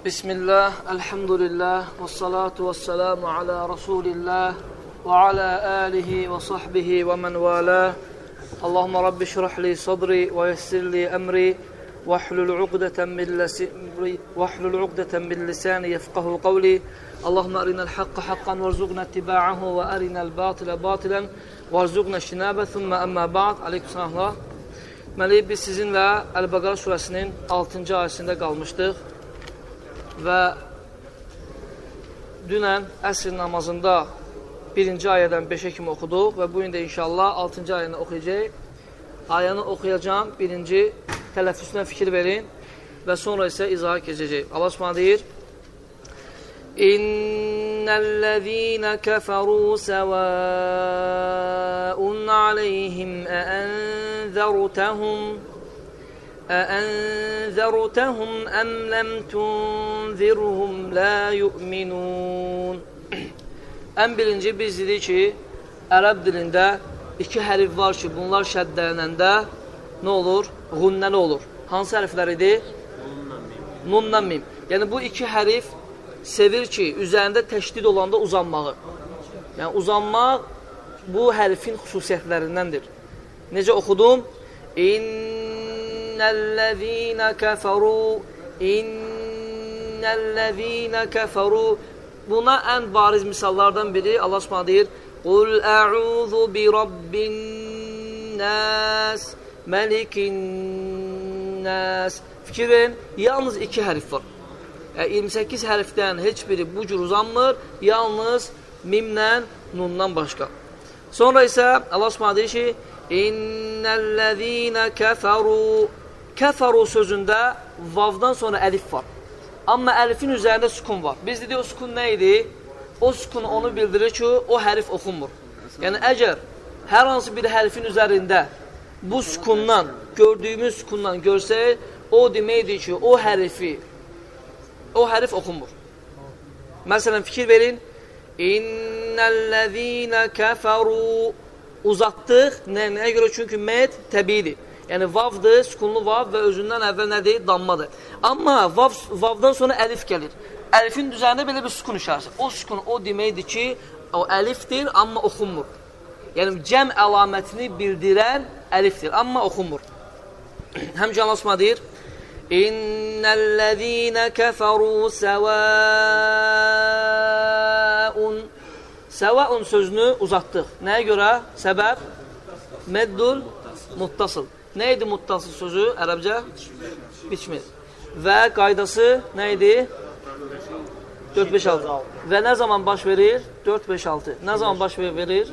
Bismillah, elhamdülillah, və salatu və selamu alə Rasulillah və alə alihi və sahbihi və mən vələ. Allahumma Rabbi şirahli sadri və yessirli əmri və hlul uqdətən min lisani yefqahu qavli. Allahumma arinəl haqqa haqqan və rzuqna ittiba'ahu və arinəl batilə batilən və rzuqna şinabə thumma əmmə ba'd. Aleykümselam. Deməli, biz sizinlə Əl-Bəqərə surəsinin 6-cı ayəsində qalmışdıq və dünən əsr namazında 1-ci ayədən 5-ə kimi oxuduq və bugün də inşallah 6-cı ayəni oxuyacaq. Ayəni oxuyacağım, birinci tələffüsünə fikir verin və sonra isə izaha keçəcək. Allah Subhanahu deyir: İnnellezîne keferû sevâun aleyhim أأنذرتهم أم لم تنذرهم لا يؤمنون. Ən birinci biz dedik ki, ərəb dilində iki hərf var ki, bunlar şəddələnəndə nə olur?Ğunnəli olur. Hansı hərflər idi? Nunnan mim. Yəni bu iki hərf sevir ki, üzərində təşdid olanda uzanmağı. Yəni uzanmaq bu hərfin xüsusiyyətlərindəndir. Necə oxudum? İnnellezîne keferû. Buna ən bariz misallardan biri Allah Subhanahu deyir: Qul a'udhu bi rabbin nas, malikin nas. Fikir verin, yalnız iki hərf var. 28 hərfdən heç biri bu cür uzanmır, yalnız mimlə, nundan başqa. Sonra isə Allah Subhanahu deyir ki: İnnellezîne keferû. Kəfəru sözündə vavdan sonra əlif var. Amma əlifin üzərində sukun var. Biz dedik o sukun nə idi? O sukun onu bildirir ki, o hərf oxunmur. Yəni, əgər hər hansı bir hərfin üzərində bu sukundan, gördüyümüz sukundan görsək, o deməkdir ki, o hərf oxunmur. Məsələn, fikir verin. İnnellezîne keferû. Uzatdıq. Nəyə görə? Çünki med təbiidir. Yəni, vavdır, sukunlu vav və özündən əvvəl nədir? Dammadır. Amma vavdan sonra əlif gəlir. Əlifin üzərində belə bir sukun işarəsi. O sukun o deməkdir ki, o əlifdir, amma oxunmur. Yəni, cəm əlamətini bildirən əlifdir, amma oxunmur. Həmçə Allah Subhanahu deyir: İnnellezîne keferû sevâun. Sevâun sözünü uzatdıq. Nəyə görə? Səbəb? Meddul muttasıl. Nə idi muttasıl sözü ərəbcə? Biçmir. Və qaydası nə idi? 4-5-6. Və nə zaman baş verir? 4-5-6. Nə zaman baş verir?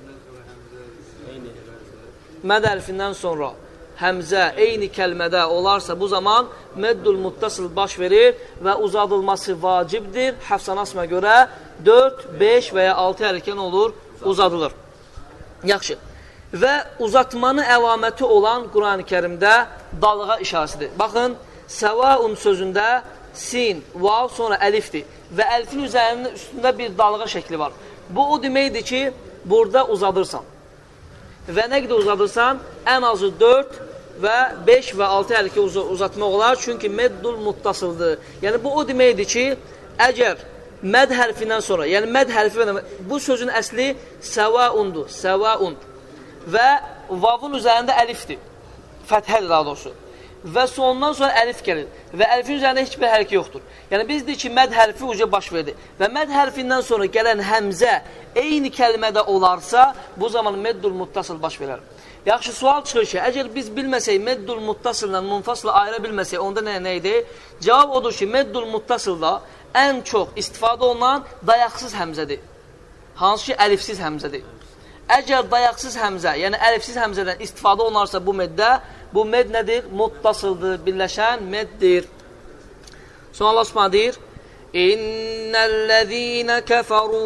Məd hərfindən sonra həmzə eyni kəlmədə olarsa bu zaman meddul muttasıl baş verir və uzadılması vacibdir. Həfsan Asmə görə 4, 5 və ya 6 hərəkən olur, uzadılır. Yaxşı. Və uzatmanın əlaməti olan Quran-ı Kərimdə dalığa işarəsidir. Baxın, səvaun sözündə sin, vav, sonra əlifdir. Və əlifin üzərində üstündə bir dalığa şəkli var. Bu o deməkdir ki, burada uzadırsan. Və nə qədər uzadırsan, ən azı 4 və 5 və 6 hərəkə uzatmaq olar. Çünki meddul muttasıldır. Yəni, bu o deməkdir ki, əgər məd hərfindən sonra, yəni məd hərfi, bu sözün əsli səvaundur, səvaun. Və vavun üzərində əlifdir. Fəthədir daha doğrusu. Və sonundan sonra əlif gəlir. Və əlifin üzərində heç bir hərəkə yoxdur. Yəni biz deyik ki, məd hərfi uca baş verdi. Və məd hərfindən sonra gələn həmzə eyni kəlmədə olarsa, bu zaman meddul muttasıl baş verər. Yaxşı, sual çıxır ki, əgər biz bilməsək, meddul muttasılla munfasıla ayıra bilməsək, onda nə idi? Cavab odur ki, meddul muttasılda ən çox istifadə olunan dayaqsız həmzədir. Hansı ki, əlifsiz həmzədir. Əgər dayaqsız həmzə, yəni əlifsiz həmzədən istifadə olunarsa bu meddə, bu med nədir? Muttasıldır, birləşən meddir. Sonra Allah Subhanahu deyir: İnnellezîne keferû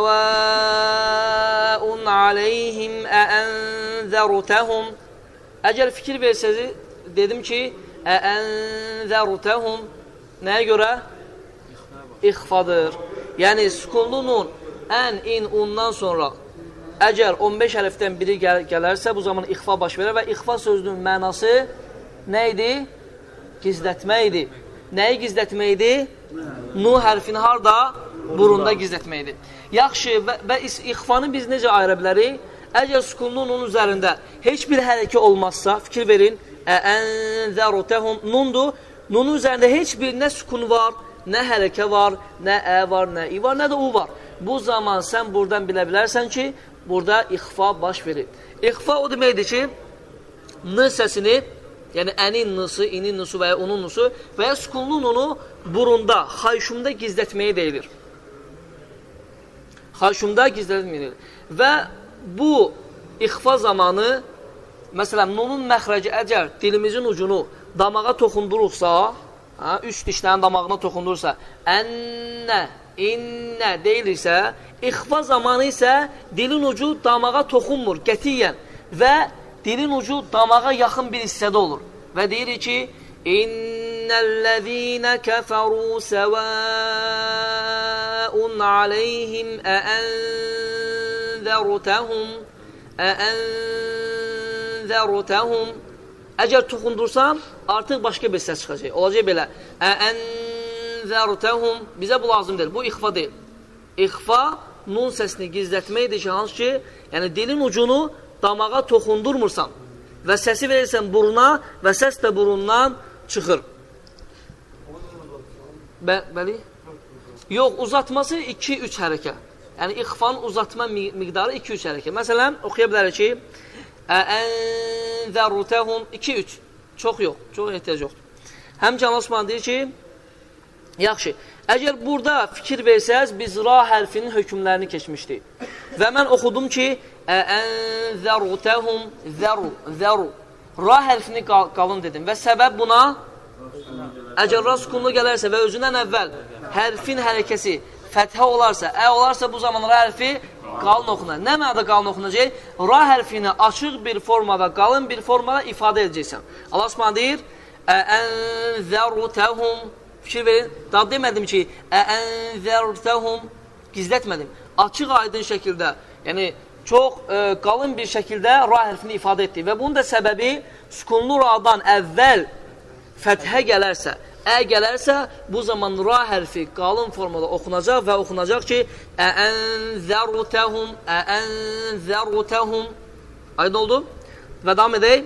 sevâun aleyhim əənzərtəhum. Əgər fikir versəz, dedim ki, əənzərtəhum nəyə görə? İxfadır. Yəni, sukunlu nun, ən, in, undan sonra əgər 15 hərfdən biri gələrsə, bu zaman ixfa baş verər və ixfa sözünün mənası nə idi? Gizlətmək idi. nəyi gizlətməkdir? Nu hərfini harada? Burunda gizlətməkdir. Yaxşı, və ixfanı biz necə ayıra bilərik? Əgər sukunlu nun üzərində heç bir hərəkə olmazsa, fikir verin, ənzərutəhum nundur. Nunun üzərində heç bir nə sukun var, nə hərəkə var, nə var, nə i var, nə də u var. Bu zaman sən buradan bilə bilərsən ki, burada ixfa baş verir. İxfa o deməkdir ki, n səsini, yəni ənin nısı, inin nısı və ya onun nısı və ya sukunlu nunu burunda, xayşumda gizlətməyə deyilir. Xayşumda gizlətməyə deyilir. Və bu ixfa zamanı, məsələn, nunun məxrəci əgər dilimizin ucunu damağa toxunduruqsa, üst dişlərin damağına toxundurursa, ənnə, innə deyilirsə, ixfa zamanı isə dilin ucu damağa toxunmur qətiyyən və dilin ucu damağa yaxın bir hissədə olur. Və deyirik ki, İnnəl-ləzīnə kəfəru səvəun aleyhim əənzərutəhum Əgər toxundursam, artıq başqa bir səs çıxacaq. Olacaq belə. Əənzərutəhum bizə bu lazım deyil. Bu ixfa deyil. İxfa nun səsini gizlətməkdir ki, hansı ki, yəni dilin ucunu damağa toxundurmursan və səsi verirsən buruna və səs də burundan çıxır. Bəli? Yox, uzatması 2-3 hərəkə. Yəni, ixfanın uzatma miqdarı 2-3 hərəkə. Məsələn, oxuya bilərik ki, Ənzərutəhum 2-3. Çox yox, çox ehtiyac yoxdur. Həmçə Allah Osman deyir ki, yaxşı, əgər burada fikir versəz, biz ra hərfinin hökmlərini keçmişdik. Və mən oxudum ki, Ənzərutəhum zəru. Ra hərfini qalın dedim. Və səbəb buna, əgər ra sukunlu gələrsə və özündən əvvəl hərfin hərəkəsi fəthə olarsa, olarsa bu zaman ra hərfi qalın oxunar. Nə mənada qalın oxunacaq? Ra hərfini açıq bir formada, qalın bir formada ifadə edəcəksən. Allah Osman deyir, Ənzərutəhum. Fikir verin, daha demədim ki, Ənzərutəhum, gizlətmədim. Açıq aydın şəkildə, yəni çox qalın bir şəkildə ra hərfini ifadə etdik. Və bunun da səbəbi sukunlu radan əvvəl fəthə gələrsə, gələrsə, bu zaman ra hərfi qalın formada oxunacaq və oxunacaq ki, Ənzərutəhum. Aydın oldu? Və davam edək.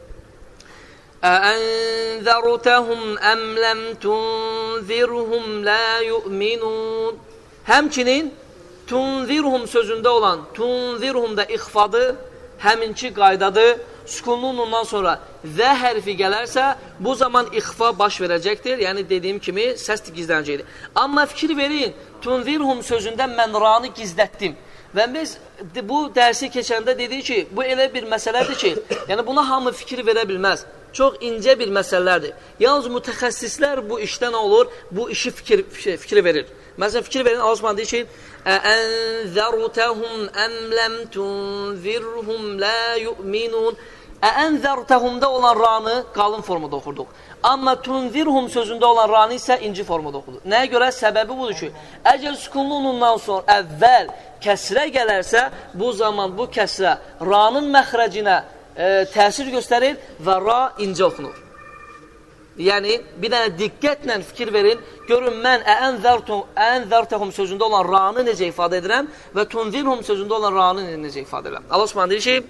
Ənzərutəhum əm ləm tunzirhum lə yu'minun. Həmçinin tunzirhum sözündə olan tunzirhum da ixfadır, həminki qaydadır. Sukunlu nundan sonra və hərfi gələrsə, bu zaman ixfa baş verəcəkdir. Yəni, dediyim kimi, səs gizlənəcəkdir. Amma fikir verin, tunzirhum sözündə mən ranı gizlətdim. Və biz bu dərsi keçəndə dedik ki, bu elə bir məsələdir ki, yəni buna hamı fikir verə bilməz. Çox incə bir məsələlərdir. Yalnız mütəxəssislər bu işdə nə olur? Bu işi fikir verir. Məsələn, fikir verin, Allah Osman deyir ki, Ənzərutəhum əm ləm tunzirhum lə yu'minun. Ənzərutəhumda olan ranı qalın formada oxurduq. Amma tunzirhum sözündə olan ranı isə inci formada oxurduq. Nəyə görə? Səbəbi budur ki, əgər sukunlu nundan sonra əvvəl kəsrə gələrsə, bu zaman bu kəsrə ranın məxrəcinə təsir göstərir və ra incə oxunur. Yəni, bir dənə diqqətlə fikir verin, görün mən ənzərtəhum sözündə olan ranı necə ifadə edirəm və tunzirhum sözündə olan ranı necə ifadə edirəm. Allah Osman deyir ki,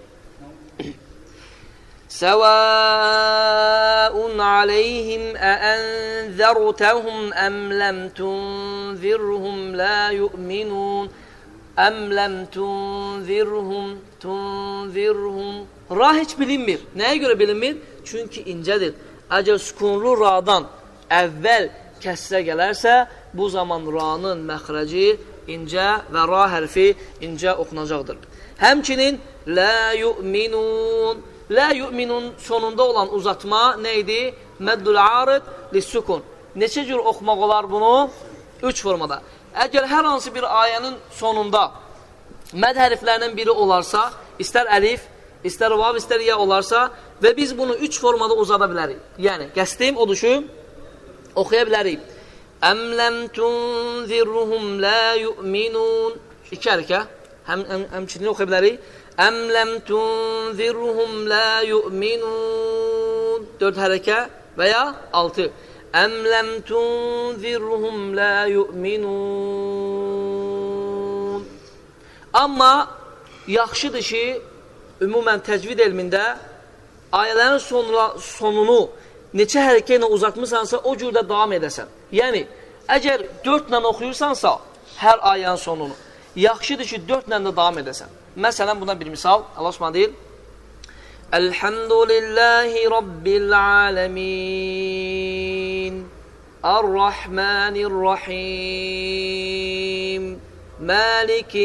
Səvəun aleyhim ənzərtəhum əm ləm tunzirhum lə yu'minun əm ləm tunzirhum Ra heç bilinmir. Nəyə görə bilinmir? Çünki incədir. Əgər sukunlu radan əvvəl kəsrə gələrsə, bu zaman ranın məxrəci incə və ra hərfi incə oxunacaqdır. Həmçinin lə yu'minun. Lə yu'minun sonunda olan uzatma nə idi? Məddül arid lissukun. Neçə cür oxumaq olar bunu? 3 formada. Əgər hər hansı bir ayənin sonunda məd hərflərinin biri olarsa, istər əlif, istər vav, istər ya olarsa və biz bunu 3 formada uzada bilərik. Yəni, qəsdim odur ki, oxuya bilərik. Əm ləm tunzirhum lə yu'minun. 2 hərəkə. Həmçinin oxuya bilərik. Əm ləm tunzirhum lə yu'minun. 4 hərəkə və ya 6. Əm ləm tunzirhum la yu'minun. Amma yaxşıdır ki, ümumən təcvid elmində ayələrin sonunu neçə hərəkə ilə uzatmışsansa, o cürdə davam edəsən. Yəni, əgər 4 ilə oxuyursansa, hər ayənin sonunu, yaxşıdır ki, 4 ilə də davam edəsən. Məsələn, buna bir misal, Allah Subhanahu deyir, Elhamdülillahi Rabbil aləmin, Ar-Rahmanir-Rahim, Maliki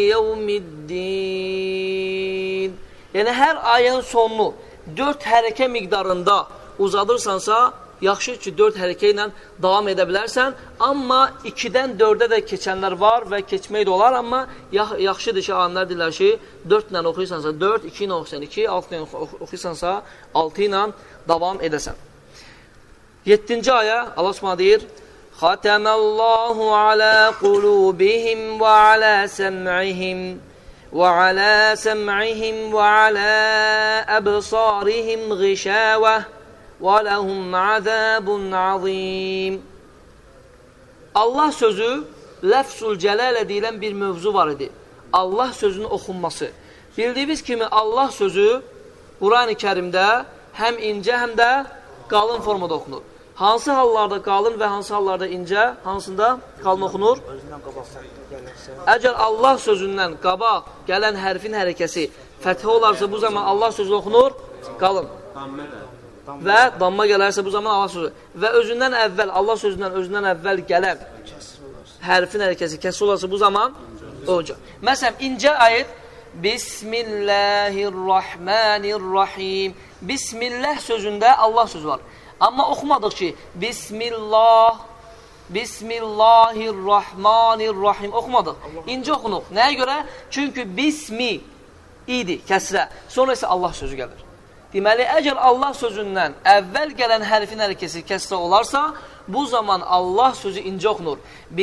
yevmiddin. Yəni, hər ayənin sonunu 4 hərəkə miqdarında uzadırsansa, yaxşı ki, 4 hərəkə ilə davam edə bilərsən, amma 2-dən 4-ə də keçənlər var və keçmək də olar, amma yaxşıdır ki, alimlər deyirlər ki, 4 ilə oxuyursansa 4, 2 ilə oxuyursan 2, 6 ilə oxuyursansa 6 ilə davam edəsən. 7-ci ayə, Allah Subhanahu deyir, Xatəməllahu alə qulubihim və alə səm'ihim وعلى سمعهم وعلى أبصارهم غشاوة وَلَهُمْ عَذَابٌ عَظِيمٌ. Allah sözü, ləfzul cələlə deyilən bir mövzu var idi. Allah sözünün oxunması. Bildiyiniz kimi Allah sözü Quran-ı Kərimdə həm incə, həm də qalın formada oxunur. Hansı hallarda qalın və hansı hallarda incə, hansında qalın oxunur? Əgər Allah sözündən qabaq gələn hərfin hərəkəsi fəthə olarsa, bu zaman Allah sözü oxunur qalın. Və damma gələrsə, bu zaman Allah sözü. Və özündən əvvəl, Allah sözündən özündən əvvəl gələn hərfin hərəkəsi kəsi olarsa, bu zaman olacaq. Məsələn, incə ayət Bismillahirrahmanirrahim. Bismillah sözündə Allah sözü var. Amma oxumadıq ki, Bismillah, Bismillahirrahmanirrahim oxumadıq. İncə oxunuq. Nəyə görə? Çünki Bismi idi, kəsrə. Sonra isə Allah sözü gəlir. Deməli, əgər Allah sözündən əvvəl gələn hərfin hərəkəsi kəsrə olarsa, bu zaman Allah sözü incə oxunur.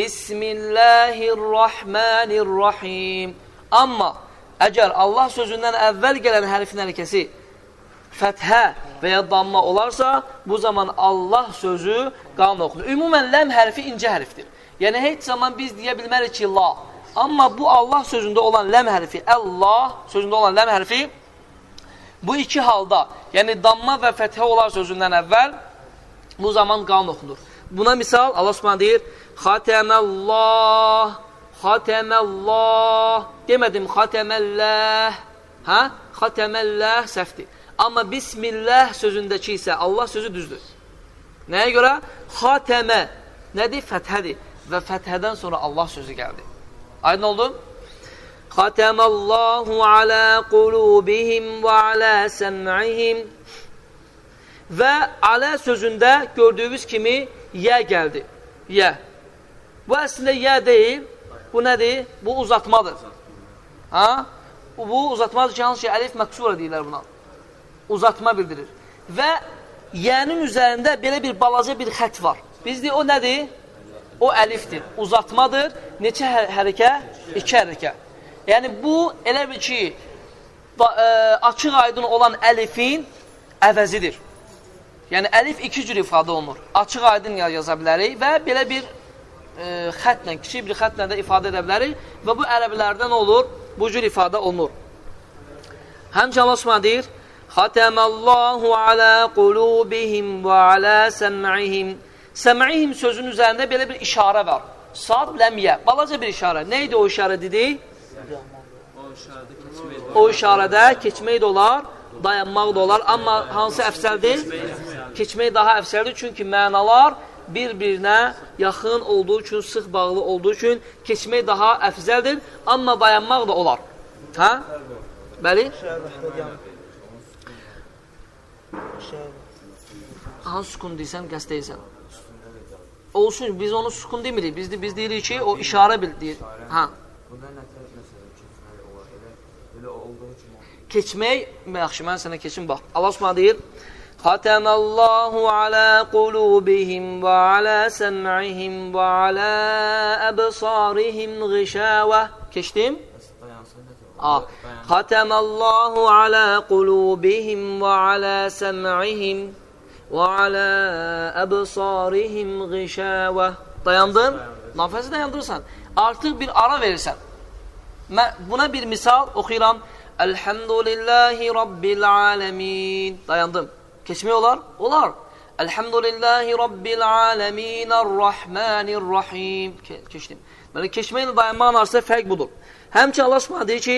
Bismillahirrahmanirrahim. Amma əgər Allah sözündən əvvəl gələn hərfin hərəkəsi fəthə və ya damma olarsa, bu zaman Allah sözü qalın oxunur. Ümumən, ləm hərfi incə hərfdir. Yəni, heç zaman biz deyə bilmərik ki, la. Amma bu Allah sözündə olan ləm hərfi, Allah sözündə olan ləm hərfi, bu iki halda, yəni damma və fəthə olar sözündən əvvəl, bu zaman qalın oxunur. Buna misal, Allah Subhanahu deyir, Xatəməllah, Xatəməllah, demədim Xatəməlləh, hə? Xatəməlləh səhvdir. Amma Bismillah sözündəki isə Allah sözü düzdür. Nəyə görə? Xatəmə, nədir? Fəthədir. Və fəthədən sonra Allah sözü gəldi. Aydın oldu? Xatəməllahu alə qulubihim və alə səm'ihim. Və alə sözündə gördüyünüz kimi yə gəldi. Yə. Bu əslində yə deyil. Bu nədir? Bu uzatmadır. Ha? Bu uzatmadır ki, hansı ki, əlif məksura deyirlər buna. Uzatma bildirir. Və yənin üzərində belə bir balaca bir xət var. Bizdə o nədir? O əlifdir. Uzatmadır. Neçə hərəkə? 2 hərəkə. Yəni, bu elə bir ki, açıq aydın olan əlifin əvəzidir. Yəni, əlif 2 cür ifadə olunur. Açıq aydın yaza bilərik və belə bir xətlə, kiçik bir xətlə də ifadə edə bilərik və bu ərəblərdə nə olur? Bu cür ifadə olunur. Həmçə Allah Subhanahu deyir, Xatəməllahu alə qulubihim və alə səm'ihim. Səm'ihim sözünün üzərində belə bir işarə var. Sad, ləmyə, balaca bir işarə. Nə idi o işarə dedik? O işarədə keçmək də olar, dayanmaq da olar. Amma hansı əfsəldir? Keçmək daha əfsəldir. Çünki mənalar bir-birinə yaxın olduğu üçün, sıx bağlı olduğu üçün keçmək daha əfzəldir. Amma dayanmaq da olar. Hə? Bəli? Hansı sukun deyirsən, qəst deyirsən? Olsun, biz onu sukun demirik. Biz deyirik ki, o işarə deyir. Hə. Keçmək, yaxşı, mən sənə keçim, bax. Allah Subhanahu deyir, Xatəməllahu alə qulubihim və alə səm'ihim və alə əbsarihim ğişəvə. Keçdim? Xatəməllahu alə qulubihim və alə səm'ihim وَعَلَى أَبْصَارِهِمْ غِشَاوَةٌ. Dayandın, nəfəsi dayandırırsan. Artıq bir ara verirsən. Buna bir misal oxuyuram. Elhamdülillahi Rabbil alemin. Dayandım. Keçmək olar? Olar. Elhamdülillahi Rabbil alemin Ar-Rahmanir-Rahim. Keçdim. Böyle keçməklə dayanmağın arasında fərq budur. Həmçin Allah Subhanahu deyir ki: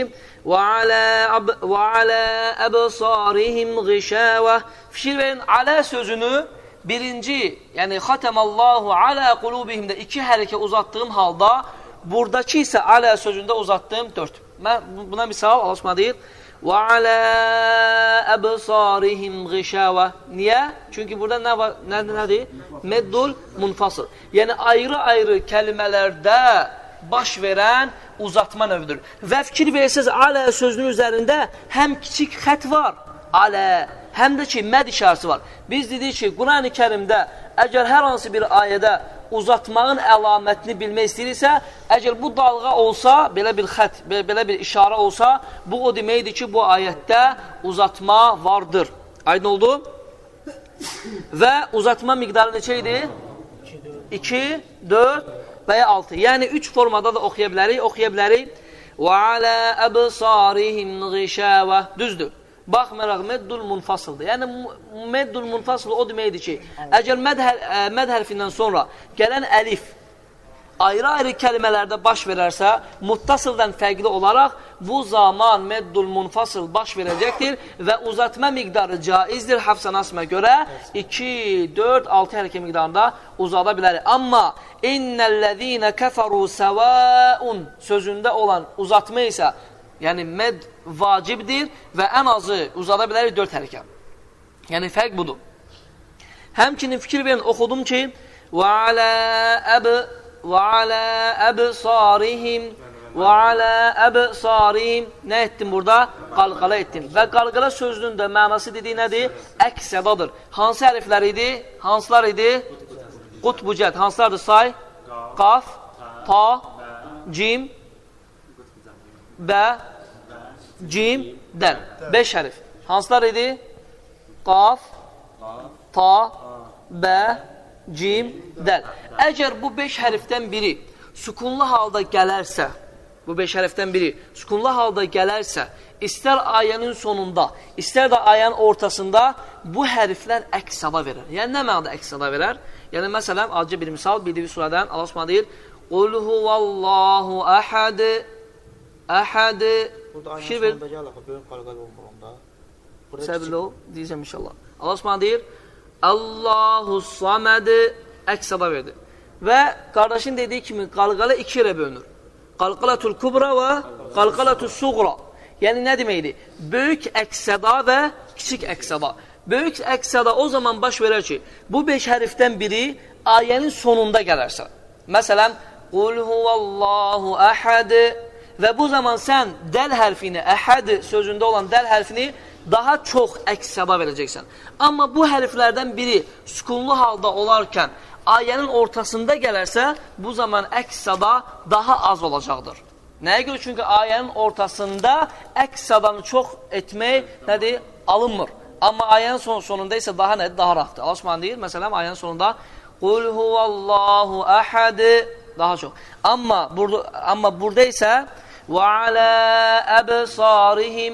"Və alə əbsarihim ğişəvə." Fikir verin, alə sözünü birinci, yəni xatamallahu alə qulubihimdə 2 hərəkə uzatdığım halda, buradakı isə alə sözündə uzatdığım 4. Mən buna misal Allah Subhanahu deyir: "Və alə əbsarihim ğişəvə." Niyə? Çünki burada nədir? Meddul munfasıl. Yəni ayrı-ayrı kəlmələrdə baş verən uzatma növüdür. Və fikir verirsiniz, alə sözünün üzərində həm kiçik xət var, alə, həm də ki, məd işarəsi var. Biz dedik ki, Quran-ı Kərimdə əgər hər hansı bir ayədə uzatmağın əlamətini bilmək istəyirsə, əgər bu dalğa olsa, belə bir xət, belə bir işarə olsa, bu o deməkdir ki, bu ayətdə uzatma vardır. Aydın oldu? Və uzatma miqdarı neçə idi? 2, 4 və ya 6. Yəni 3 formada da oxuya bilərik. Və alə əbsarihim ğişəvə. Düzdür. Baxmayaraq meddul munfasıldır. Yəni meddul munfasıl o deməkdir ki, əgər məd hərfindən sonra gələn əlif ayrı-ayrı kəlmələrdə baş verərsə, muttasıldan fərqli olaraq bu zaman meddul munfasıl baş verəcəkdir və uzatma miqdarı caizdir Hafs-ən Asmə görə 2, 4, 6 hərəkə miqdarında uzada bilərik. Amma innellezine keferu sevaun sözündə olan uzatma isə, yəni med vacibdir və ən azı uzada bilərik 4 hərəkə. Yəni fərq budur. Həmçinin fikir verin, oxudum ki, və alə əbsarihim nə etdim burada? Qalqala etdim. Və qalqala sözünün də mənası dediyi nədir? Əks-sədadır. Hansı hərflər idi? Hansılar idi? Qutbucət. Hansılardır say? Qaf, ta, cim, bə, cim, dəl. 5 hərf. Hansılar idi? Qaf, ta, bə, cim, dəl. Əgər bu 5 hərfdən biri sükunlu halda gələrsə, istər ayənin sonunda, istər də ayənin ortasında bu hərflər əks-səda verər. Yəni, nə mənada əks-səda verər? Yəni, məsələn, acı bir misal, bildiyi surədən Allah Subhanahu deyir: "Qul huvallahu əhəd." Əhəd. Burada ayənin sonunda gəlir, böyük qalqal olmur onda. Səbirli ol, deyəcəm inşallah. Allah Subhanahu deyir: "Allahu saməd." Əks-səda verdi. Və qardaşın dediyi kimi qalqala 2 yerə bölünür. Qalqalatul kubra və qalqalatul suğra. Yəni nə deməkdir? Böyük əks-səda və kiçik əks-səda. Böyük əks-səda o zaman baş verər ki, bu 5 hərfdən biri ayənin sonunda gələrsə. Məsələn, "Qul huvallahu əhəd." Və bu zaman sən dəl hərfini, əhəd sözündə olan dəl hərfini daha çox əks-səda verəcəksən. Amma bu hərflərdən biri sükunlu halda olarkən ayənin ortasında gələrsə, bu zaman əks-səda daha az olacaqdır. Nəyə görə? Çünki ayənin ortasında əks-sədanı çox etmək nədir? Alınmır. Amma ayənin sonunda isə daha nədir? Daha rahatdır. Allah Subhanahu deyir, məsələn, ayənin sonunda "Qul huvallahu əhəd" daha çox. Amma burada isə "Və alə əbsarihim"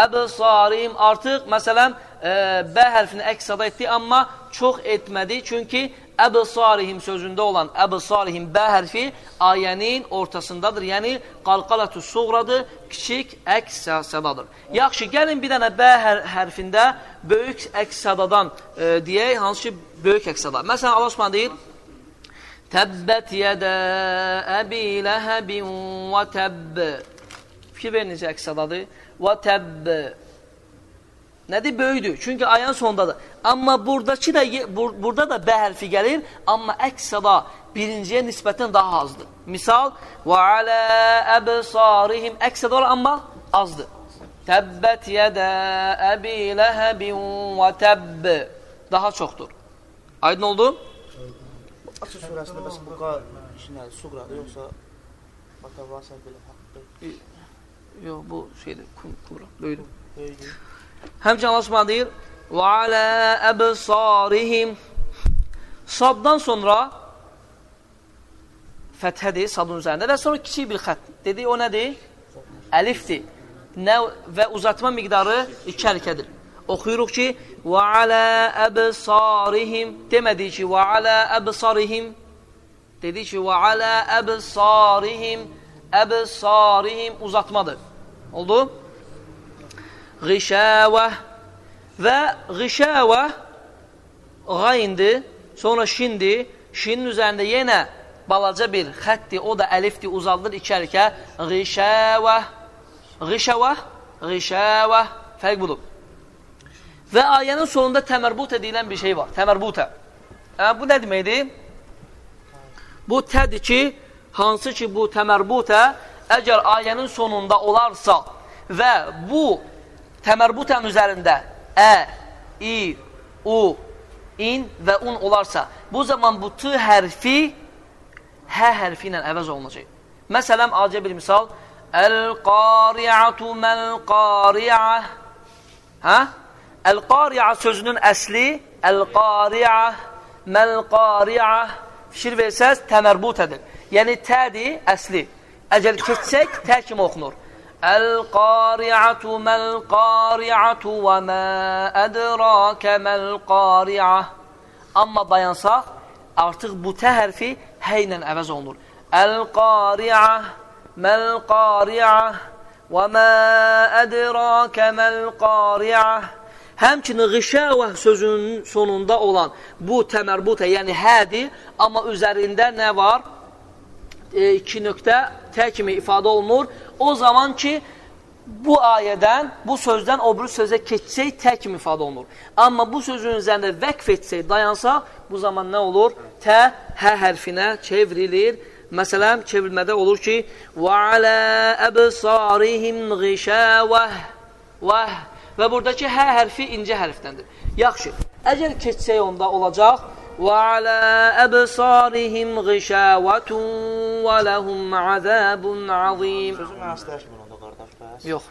artıq, məsələn, bə hərfini əks-səda etdi, amma çox etmədi. Çünki əbsarihim sözündə olan əbsarihim bə hərfi ayənin ortasındadır. Yəni, qalqalatus suğradır, kiçik əks-sədadır. Yaxşı, gəlin bir dənə bə hərfində böyük əks-sədadan deyək, hansı ki, böyük əks-səda. Məsələn, Allah Subhanahu deyir: "Təbbət yədə əbi ləhəbin və təbb." Fikir verin necə əks-sədadır. Və təbb. Nədir? Böyüdür. Çünki ayənin sonundadır. Amma burada da bə hərfi gəlir, amma əks-səda birinciyə nisbətən daha azdır. Misal, və alə əbsarihim əks-səda var, amma azdır. Təbbət yədə əbi ləhəbin və təbb. Daha çoxdur. Aydın oldu? Açıq surəsində bəs bu işinədir, suqradır, yoxsa batavasa belə haqqdır? Yox, bu şeydir, kubra, böyüdür. Böyüdür. Həmçin Allah Subhanahu deyir: Və alə əbsarihim. Saddan sonra fəthədir sadın üzərində və sonra kiçik bir xət. Dedik, o nədir? Əlifdir. Və uzatma miqdarı 2 hərəkədir. Oxuyuruq ki, və alə əbsarihim. Demədik ki, və alə əbsarihim. Dedik ki, və alə əbsarihim. Əbsarihim uzatmadır. Oldu? Gişəvə. Və gişəvə qayındır, sonra şindir. Şinin üzərində yenə balaca bir xətdir, o da əlifdir, uzaldır 2 hərəkə. Gişəvə. Gişəvə. Gişəvə. Fərq budur. Və ayənin sonunda təmərbutə deyilən bir şey var. Təmərbutə. Bu nə deməkdir? Bu tədir ki, hansı ki bu təmərbutə əgər ayənin sonunda olarsa və bu təmərbutənin üzərində ə, i, u, in və un olarsa, bu zaman bu t hərfi hə hərfi ilə əvəz olunacaq. Məsələn, acə bir misal, əl-qari'atu məl-qari'ah. Hə? Əl-qari'ah sözünün əsli əl-qari'ah, məl-qari'ah. Fikir versəz, təmərbutədir. Yəni, tədir, əsli. Əgər keçsək, tə kimi oxunur. Əl-qari'atu məl-qari'atu və mə ədrakə məl-qari'ah. Amma dayansaq, artıq bu tə hərfi hə ilə əvəz olunur. Əl-qari'ah məl-qari'ah və mə ədrakə məl-qari'ah. Həmçinin gişəvə sözünün sonunda olan bu təmərbutə, yəni hədir, amma üzərində nə var? 2 nöqtə tə kimi ifadə olunur. O zaman ki, bu ayədən, bu sözdən o bir sözə keçsək, tə kimi ifadə olunur. Amma bu sözün üzərində vəqf etsək, dayansaq, bu zaman nə olur? Tə hə hərfinə çevrilir. Məsələn, çevrilmədə olur ki, وَعَلَى أَبْصَارِهِمْ غِشَاوَةٌ vəh. Və buradakı hə hərfi incə hərfdəndir. Yaxşı, əgər keçsək onda olacaq وَعَلَى أَبْصَارِهِمْ غِشَاوَةٌ وَلَهُمْ عَذَابٌ عَظِيمٌ. Sözün mənası dəyişmir onda qardaş, bəs? Yox.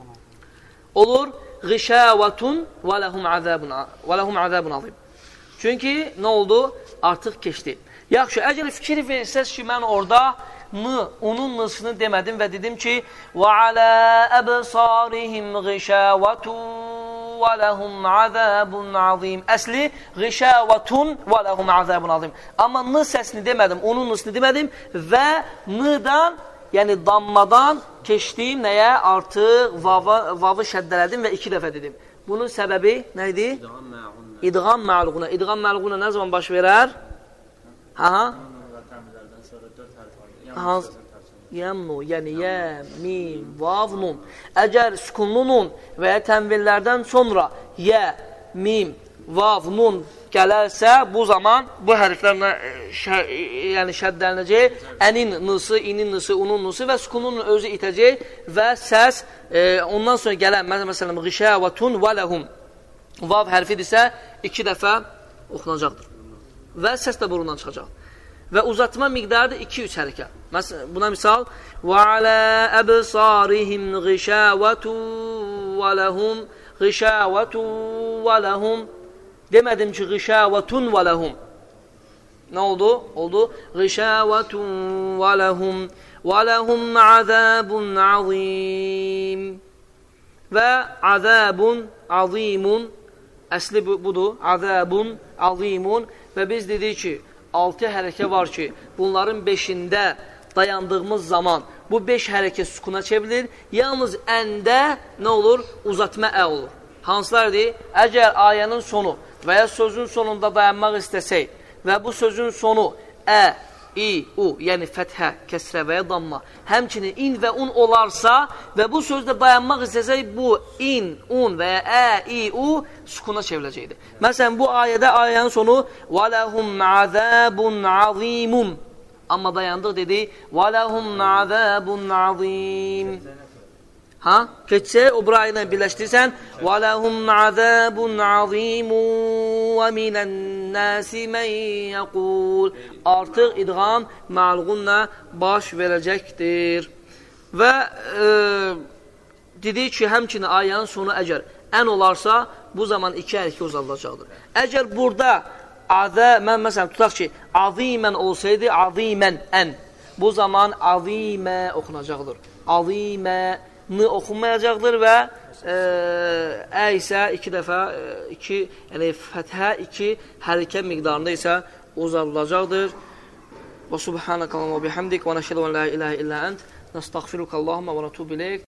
Olur غِشَاوَةٌ وَلَهُمْ عَذَابٌ عَظِيمٌ. Çünki nə oldu? Artıq keçdi. Yaxşı, əgər fikir versəz ki, mən orada onun nısını demədim və dedim ki وَعَلَى أَبْصَارِهِمْ غِشَاوَةٌ وَلَهُمْ عَذَابٌ عَظِيمٌ. Əsli غِشَاوَةٌ وَلَهُمْ عَذَابٌ عَظِيمٌ. Amma n səsini demədim, onun nısını demədim və n-dan, yəni dammadan keçdiyim nəyə? Artıq vavı şəddələdim və 2 dəfə dedim. Bunun səbəbi nə idi? İdğam mə'luğuna. İdğam mə'luğuna nə zaman baş verər? Ha? Yəmnu, yəni yə, mim, vav, nun. Əgər sükunlu nun və ya tənvillərdən sonra yə, mim, vav, nun gələrsə, bu zaman bu hərflərlə yəni şəddələnəcək, ənin nısı, inin nısı, unun nısı və sükununun özü itəcək və səs ondan sonra gələn, məsələn, gişəvətun və ləhum vav hərfidirsə 2 dəfə oxunacaqdır və səs də burundan çıxacaq. Və uzatma miqdarı 2-3 hərəkə. Buna misal وَعَلَى أَبْصَارِهِمْ غِشَاوَةٌ وَلَهُمْ demədim ki, غِشَاوَةٌ وَلَهُمْ. Nə oldu? Oldu. غِشَاوَةٌ وَلَهُمْ عَذَابٌ عَظِيمٌ. Və عَذَابٌ عَظِيمٌ əsli budur. عَذَابٌ عَظِيمٌ. Və biz dedik ki, 6 hərəkə var ki, bunların 5-də dayandığımız zaman bu 5 hərəkə sükuna çevrilir. Yalnız əndə nə olur? Uzatma ə olur. Hansılardır? Əgər ayənin sonu və ya sözün sonunda dayanmaq istəsək və bu sözün sonu ə, i, u, yəni fəthə, kəsrə və ya damma, həmçinin in və un olarsa və bu sözdə dayanmaq istəsək, bu in, un və ya ə, i, u sükuna çevriləcəkdir. Məsələn, bu ayədə ayənin sonu وَلَهُمْ عَذَابٌ عَظِيمٌ. Amma dayandıq dedi وَلَهُمْ عَذَابٌ عَظِيمٌ. Ha? Keçsə, o bura ilə birləşdirsən وَلَهُمْ عَذَابٌ عَظِيمٌ وَمِنَ النَّاسِ مَنْ يَقُولُ. Artıq idğam mə'luğunla baş verəcəkdir. Və dedik ki, həmçinin ayənin sonu əgər ən olarsa, bu zaman 2 hərəkə uzadılacaqdır. Əgər burada adə, mən məsələn tutaq ki, azimən olsaydı, azimən, ən. Bu zaman azimə oxunacaqdır. Aziməni oxunmayacaqdır və ə isə 2 dəfə, yəni fəthə 2 hərəkə miqdarında isə uzadılacaqdır. Və subhanəkəlləhu və bihamdik və nəşhədu ən la ilahə illə ənt, nəstəğfiruka Allahumma və nətubu ileyk.